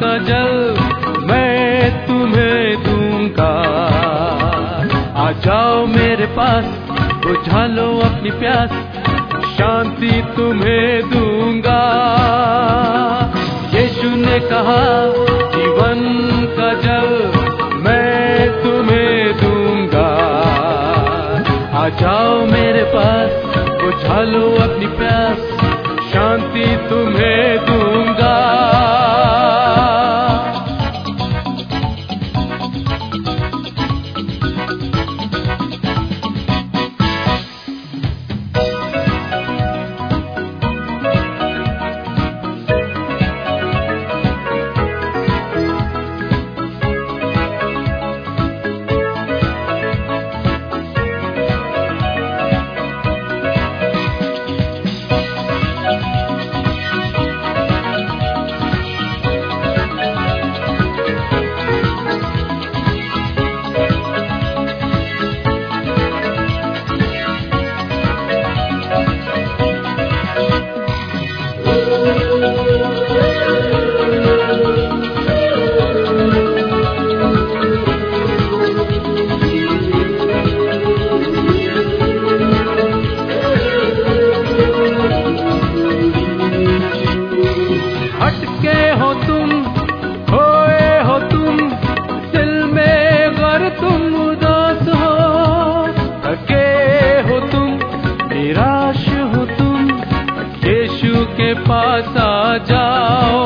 का जल मैं तुम्हें दूंगा। आ जाओ मेरे पास, बुझा लो अपनी प्यास, शांति तुम्हें दूंगा। यीशु ने कहा जीवन का जल मैं तुम्हें दूंगा। आ जाओ मेरे पास, बुझा लो अपनी प्यास, शांति तुम्हें दूंगा। पास आ जाओ।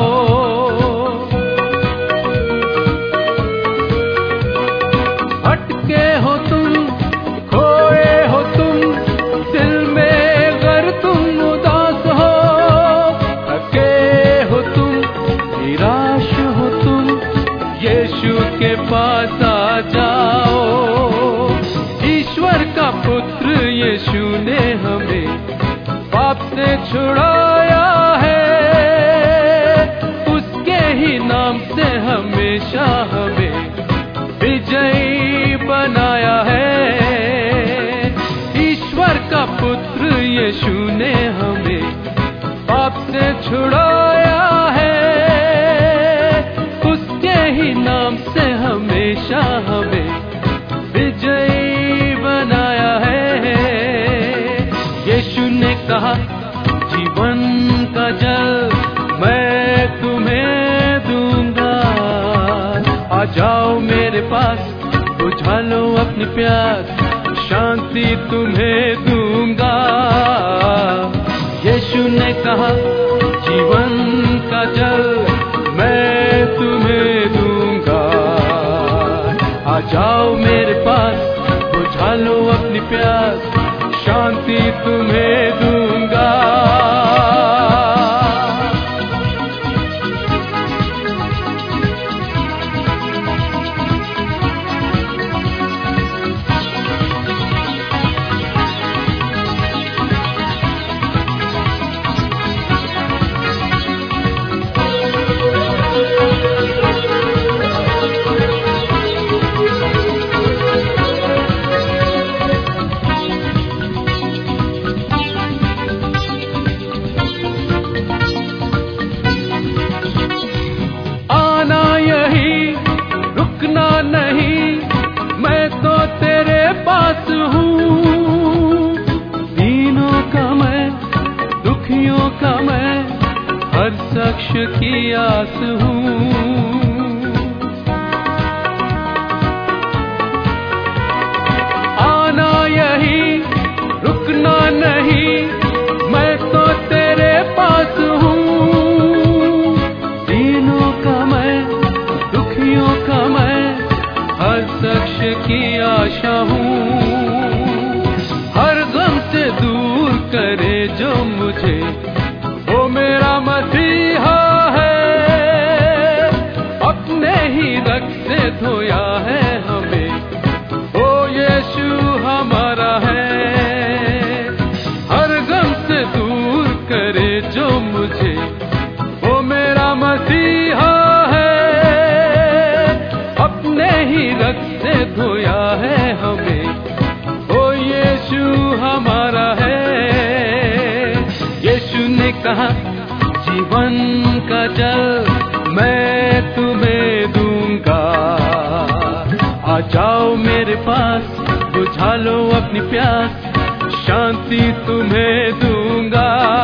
हटके हो तुम, खोए हो तुम, दिल में अगर तुम उदास हो, थके हो तुम, निराश हो तुम, यीशु के पास आ जाओ। ईश्वर का पुत्र यीशु ने हमें पाप से छुड़ाया है, उसके ही नाम से हमेशा हमें विजयी बनाया है। ईश्वर का पुत्र यीशु ने हमें पाप से छुड़ाया है, उसके ही नाम से हमेशा हमें विजयी बनाया है। यीशु ने कहा जीवन का जल मैं तुम्हें दूंगा। आ जाओ मेरे पास, बुझा लो अपनी प्यास, शांति तुम्हें दूंगा। यीशु ने कहा जीवन का जल मैं तुम्हें दूंगा। आ जाओ मेरे पास, बुझा लो अपनी प्यास, शांति तुम्हें दूंगा। शख्स की आस हूँ, आना यही रुकना नहीं, मैं तो तेरे पास हूँ। दीनों का मैं, दुखियों का मैं, हर शख्स की आशा हूँ। हर गम से दूर करे जो मुझे, वो मेरा मसीहा है। अपने ही रक्त से धोया है हमें, ओ यीशु हमारा है। हर गम से दूर करे जो मुझे, वो मेरा मसीहा है। अपने ही रक्त से धोया है हमें, ओ यीशु हमारा है। यीशु ने कहा जीवन का जल मैं जाओ मेरे पास, बुझा लो अपनी प्यास, शांति तुम्हें दूंगा।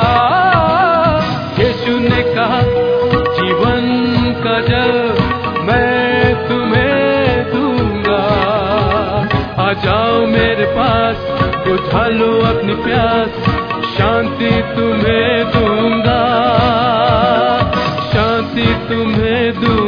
यीशु ने कहा जीवन का जल मैं तुम्हें दूंगा। आ जाओ मेरे पास, बुझा लो अपनी प्यास, शांति तुम्हें दूंगा, शांति तुम्हें दूंगा।